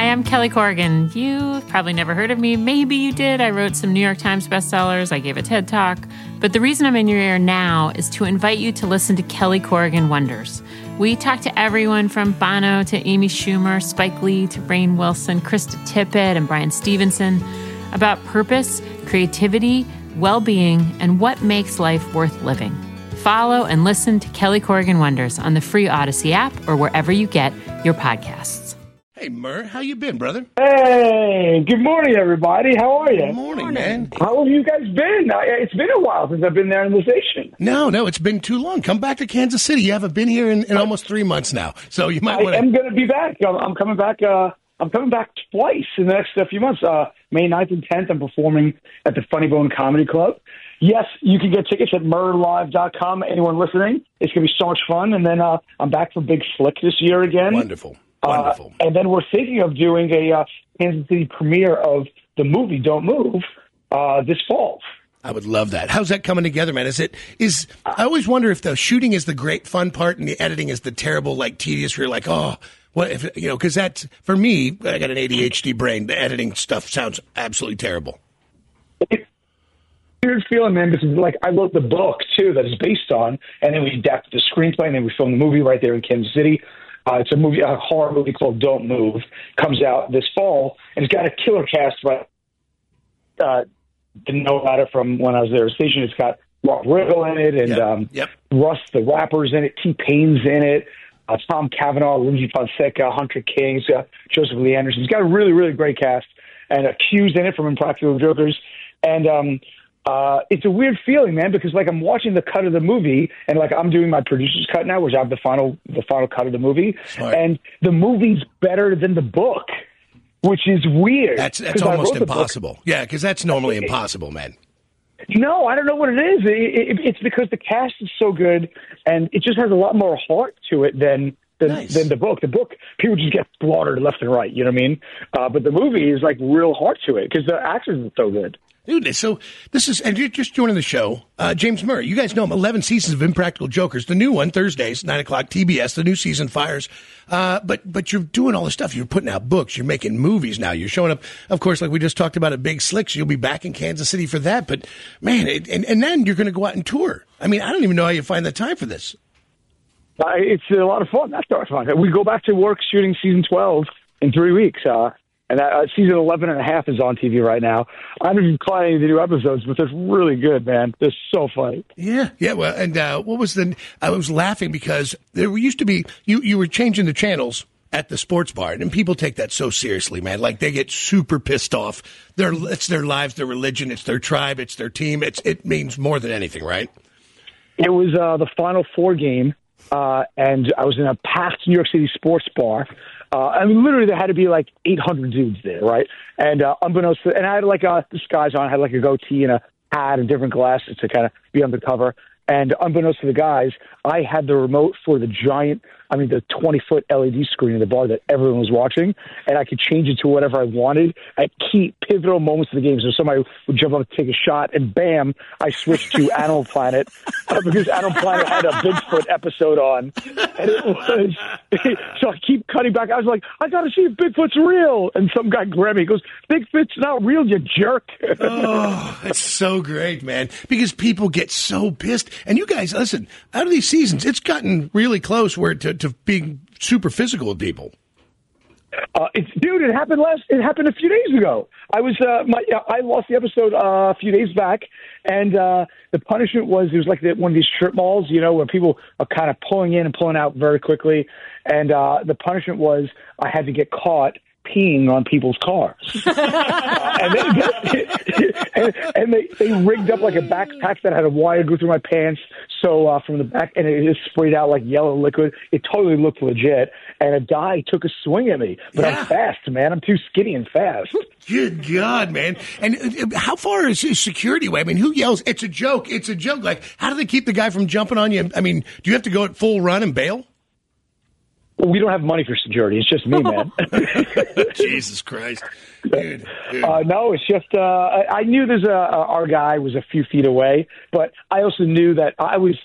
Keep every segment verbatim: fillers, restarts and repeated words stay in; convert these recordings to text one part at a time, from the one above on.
Hi, I'm Kelly Corrigan. You've probably never heard of me. Maybe you did. I wrote some New York Times bestsellers. I gave a TED Talk. But the reason I'm in your ear now is to invite you to listen to Kelly Corrigan Wonders. We talk to everyone from Bono to Amy Schumer, Spike Lee to Rainn Wilson, Krista Tippett, and Brian Stevenson about purpose, creativity, well-being, and what makes life worth living. Follow and listen to Kelly Corrigan Wonders on the free Odyssey app or wherever you get your podcasts. Hey, Murr, how you been, brother? Hey, good morning, everybody. How are you? Good morning, man. How have you guys been? It's been a while since I've been there in the station. No, no, it's been too long. Come back to Kansas City. You haven't been here in, in almost three months now, so you might want to... I am going to be back. I'm, I'm coming back... Uh, I'm coming back twice in the next uh, few months. Uh, May ninth and tenth, I'm performing at the Funny Bone Comedy Club. Yes, you can get tickets at murr live dot com. Anyone listening, it's going to be so much fun. And then uh, I'm back for Big Flick this year again. Wonderful, wonderful. Uh, and then we're thinking of doing a uh, Kansas City premiere of the movie Don't Move uh, this fall. I would love that. How's that coming together, man? Is it is? I always wonder if the shooting is the great fun part and the editing is the terrible, like tedious. Where you're like, oh. What if, you know, because that's, for me, I got an A D H D brain. The editing stuff sounds absolutely terrible. It's a weird feeling, man, because, like, I wrote the book, too, that it's based on, and then we adapted the screenplay, and then we filmed the movie right there in Kansas City. Uh, it's a movie, a horror movie called Don't Move. Comes out this fall, and it's got a killer cast, but uh, didn't know about it from when I was there at the station. It's got Rob Riggle in it, and yep. Um, yep. Russ the Rapper's in it, T-Pain's in it. Uh, Tom Cavanaugh, Lindsay Fonseca, Hunter King, uh, Joseph Lee Anderson. He's got a really, really great cast, and uh, Q's in it from Impractical Jokers. And um, uh, it's a weird feeling, man, because like I'm watching the cut of the movie, and like I'm doing my producer's cut now, which I have the final, the final cut of the movie, Smart. And the movie's better than the book, which is weird. That's that's almost impossible. Yeah, because that's normally impossible, man. No, I don't know what it is. It, it, it's because the cast is so good, and it just has a lot more heart to it than than, nice. than the book. The book, people just get slaughtered left and right. You know what I mean? Uh, but the movie is like real heart to it because the actors are so good. Dude, so this is, and you're just joining the show, uh, James Murray. You guys know him, eleven seasons of Impractical Jokers. The new one, Thursdays, nine o'clock, T B S. The new season fires. Uh, but but you're doing all this stuff. You're putting out books. You're making movies now. You're showing up, of course, like we just talked about at Big Slicks. You'll be back in Kansas City for that. But, man, it, and, and then you're going to go out and tour. I mean, I don't even know how you find the time for this. Uh, it's a lot of fun. That's a lot of fun. We go back to work shooting season twelve in three weeks. Uh And uh, season eleven and a half is on T V right now. I haven't even caught any of the new episodes, but they're really good, man. They're so funny. Yeah, yeah. Well, and uh, what was the? I was laughing because there used to be you. You were changing the channels at the sports bar, and people take that so seriously, man. Like they get super pissed off. Their it's their lives, their religion, it's their tribe, it's their team. It's it means more than anything, right? It was uh, the Final Four game, uh, and I was in a packed New York City sports bar. Uh, I mean, literally, there had to be like eight hundred dudes there, right? And uh, unbeknownst to, and I had like a disguise on, I had like a goatee and a hat and different glasses to kind of be undercover. And unbeknownst to the guys, I had the remote for the giant, I mean, the twenty-foot L E D screen in the bar that everyone was watching, and I could change it to whatever I wanted at key pivotal moments of the game. So somebody would jump up and take a shot, and bam, I switched to Animal Planet uh, because Animal Planet had a Bigfoot episode on. And it was, so I keep cutting back. I was like, I got to see if Bigfoot's real. And some guy grabbed me. He goes, Bigfoot's not real, you jerk. Oh, that's so great, man, because people get so pissed. And you guys, listen, out of these seasons, it's gotten really close where to, to being super physical with people. Uh, it's, dude, it happened last. It happened a few days ago. I was, uh, my, I lost the episode uh, a few days back, and uh, the punishment was it was like the, one of these strip malls, you know, where people are kind of pulling in and pulling out very quickly, and uh, the punishment was I had to get caught peeing on people's cars. uh, and they, and, and they, they rigged up like a backpack that had a wire go through my pants. So uh, from the back, and it just sprayed out like yellow liquid. It totally looked legit. And a guy took a swing at me. But yeah. I'm fast, man. I'm too skinny and fast. Good God, man. And uh, how far is his security away? I mean, who yells, it's a joke, it's a joke? Like, how do they keep the guy from jumping on you? I mean, do you have to go at full run and bail? We don't have money for security. It's just me, man. Jesus Christ. Dude, dude. Uh, no, it's just uh, I, I knew there's a, a our guy was a few feet away, but I also knew that I was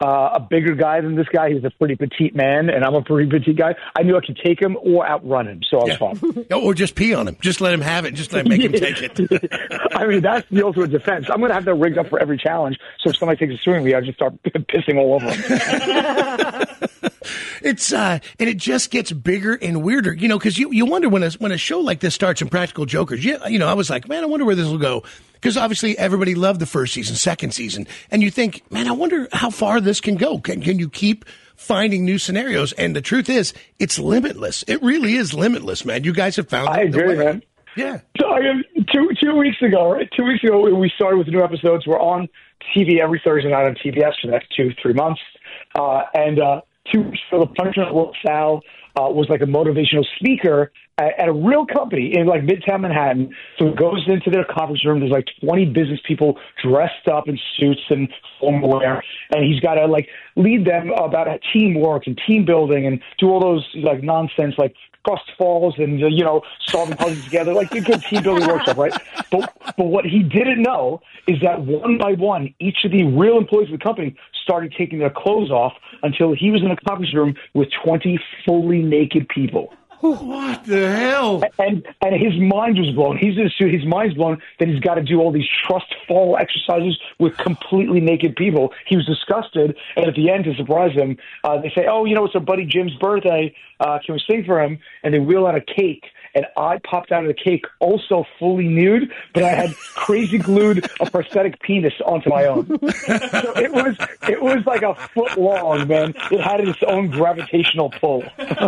uh, a bigger guy than this guy. He's a pretty petite man, and I'm a pretty petite guy. I knew I could take him or outrun him, so I was Yeah. fine. Or just pee on him. Just let him have it. Just let him make him take it. I mean, that's the ultimate defense. I'm going to have that rigged up for every challenge, so if somebody takes a swing at me, I just start pissing all over them. It's uh, and it just gets bigger and weirder, you know, because you, you wonder when a when a show like this starts in Practical Jokers. Yeah, you know, I was like, man, I wonder where this will go, because obviously everybody loved the first season, second season, and you think, man, I wonder how far this can go. Can can you keep finding new scenarios? And the truth is, it's limitless. It really is limitless, man. You guys have found. I the agree, way. man. Yeah. So, I mean, two two weeks ago, right? Two weeks ago, we started with the new episodes. We're on T V every Thursday night on T B S for the next two, three months. Uh, and uh, two weeks ago, the punchline Will Sal uh, was like a motivational speaker at, at a real company in like Midtown Manhattan. So he goes into their conference room. There's like twenty business people dressed up in suits and formal wear, and he's got to like lead them about teamwork and team building and do all those like nonsense like Gust Falls and, uh, you know, solving puzzles together, like a good team building workshop, right? But, but what he didn't know is that one by one, each of the real employees of the company started taking their clothes off until he was in a conference room with twenty fully naked people. What the hell? And and his mind was blown. He's in a suit. His mind's blown that he's got to do all these trust fall exercises with completely naked people. He was disgusted. And at the end, to surprise him, uh, they say, oh, you know, it's our buddy Jim's birthday. Uh, can we sing for him? And they wheel out a cake. And I popped out of the cake, also fully nude, but I had crazy glued a prosthetic penis onto my own. So it was it was like a foot long, man. It had its own gravitational pull.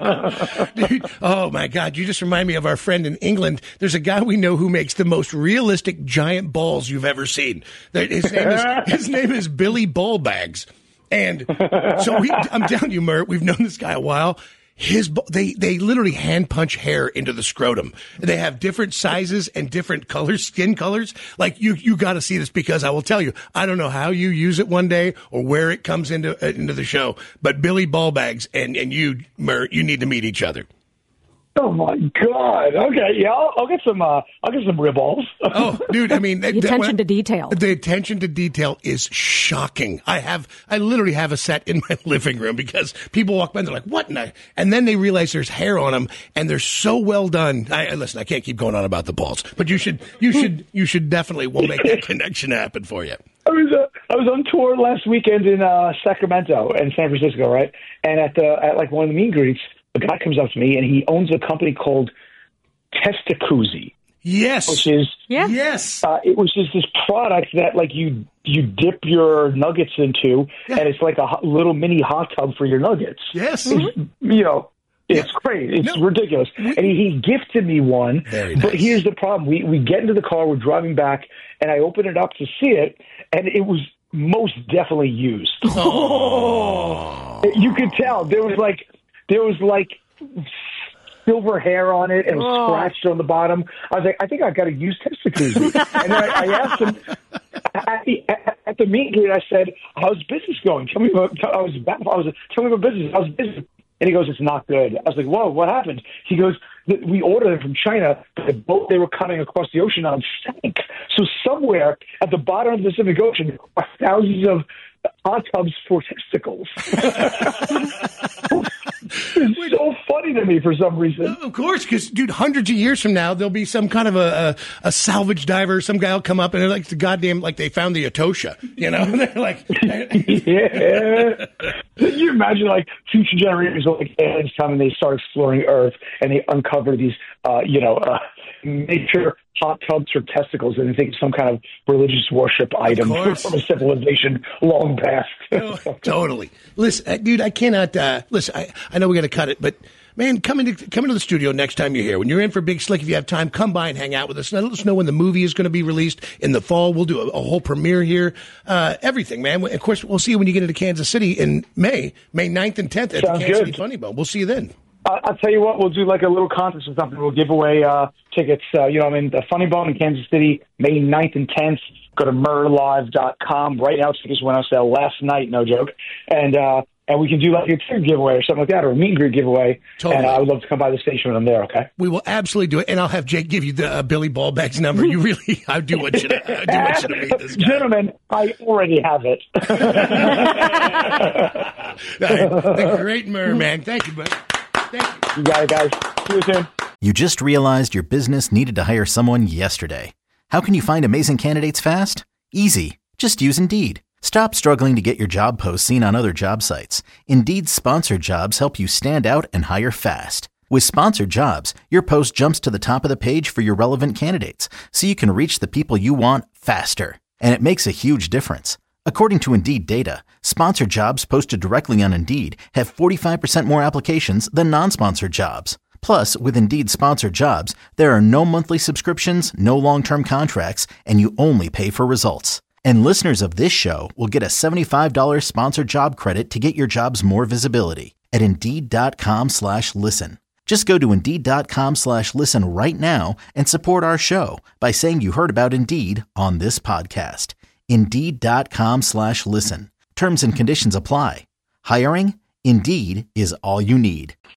Dude, oh my God! You just remind me of our friend in England. There's a guy we know who makes the most realistic giant balls you've ever seen. His name is his name is Billy Ballbags, and so we, I'm telling you, Mert, we've known this guy a while. His they they literally hand punch hair into the scrotum. They have different sizes and different colors, skin colors. Like you you got to see this, because I will tell you, I don't know how you use it one day or where it comes into uh, into the show, but Billy Ballbags and and you, Mert, you need to meet each other. Oh my God! Okay, yeah, I'll, I'll get some. Uh, I'll get some real balls. Oh, dude! I mean, the attention to detail. The attention to detail is shocking. I have, I literally have a set in my living room because people walk by and they're like, "What?" And, and then they realize there's hair on them, and they're so well done. I listen. I can't keep going on about the balls, but you should, you should, you should definitely. We'll make that connection happen for you. I was uh, I was on tour last weekend in uh, Sacramento and San Francisco, right? And at the at like one of the meet and greets, a guy comes up to me, and he owns a company called Testacuzzi. Yes. Which is yeah. Yes. Uh, it was just this product that like you you dip your nuggets into, yeah. and it's like a hot, little mini hot tub for your nuggets. Yes. It's, you know, it's yeah. great. It's no. ridiculous. We, and he, he gifted me one. Very nice. But here's the problem: we we get into the car, we're driving back, and I open it up to see it, and it was most definitely used. Oh. You could tell there was like. There was like silver hair on it and was oh. scratched on the bottom. I was like, I think I've got to use Testacuzzi. And then I, I asked him at the, at, at the meet and greet, I said, how's business going? Tell me about, I was, I was, tell me about business. How's business? And he goes, it's not good. I was like, whoa, what happened? He goes, we ordered them from China, but the boat they were coming across the ocean on sank. So somewhere at the bottom of the Pacific Ocean are thousands of hot tubs for testicles. It's so funny to me for some reason. Of course, because, dude, hundreds of years from now, there'll be some kind of a, a, a salvage diver. Some guy will come up and they're like, the goddamn, like they found the Etosha, you know? They're like, yeah. Can you imagine, like, future generations will like aliens come and they start exploring Earth and they uncover these, uh, you know, uh, nature hot tubs for testicles, and they think it's some kind of religious worship item from a civilization long past. Oh, totally. Listen, uh, dude, I cannot. Uh, listen, I, I know we got to cut it, but man, come into come into the studio next time you're here. When you're in for Big Slick, if you have time, come by and hang out with us. Let us know when the movie is going to be released in the fall. We'll do a, a whole premiere here. Uh, everything, man. Of course, we'll see you when you get into Kansas City in May, May ninth and tenth at Sounds the Kansas good. City Funny Bone. We'll see you then. Uh, I'll tell you what, we'll do like a little contest or something. We'll give away uh, tickets. Uh, you know, I mean, the Funny Bone in Kansas City, May ninth and tenth. Go to murr live dot com. Right now, tickets went on sale last night, no joke. And uh, and we can do like a ticket giveaway or something like that, or a meet and greet giveaway. Totally. And I would love to come by the station when I'm there. Okay. We will absolutely do it, and I'll have Jake give you the uh, Billy Ballbag's number. You really, I do want you to, I do want you to meet this guy. Gentlemen, I already have it. The great Murr, man. Thank you, bud. Thank you. You got it, guys. See you soon. You just realized your business needed to hire someone yesterday. How can you find amazing candidates fast? Easy. Just use Indeed. Stop struggling to get your job posts seen on other job sites. Indeed's sponsored jobs help you stand out and hire fast. With sponsored jobs, your post jumps to the top of the page for your relevant candidates, so you can reach the people you want faster. And it makes a huge difference. According to Indeed data, sponsored jobs posted directly on Indeed have forty-five percent more applications than non-sponsored jobs. Plus, with Indeed sponsored jobs, there are no monthly subscriptions, no long-term contracts, and you only pay for results. And listeners of this show will get a seventy-five dollars sponsored job credit to get your jobs more visibility at Indeed.com slash listen. Just go to Indeed.com slash listen right now and support our show by saying you heard about Indeed on this podcast. Indeed.com slash listen. Terms and conditions apply. Hiring? Indeed is all you need.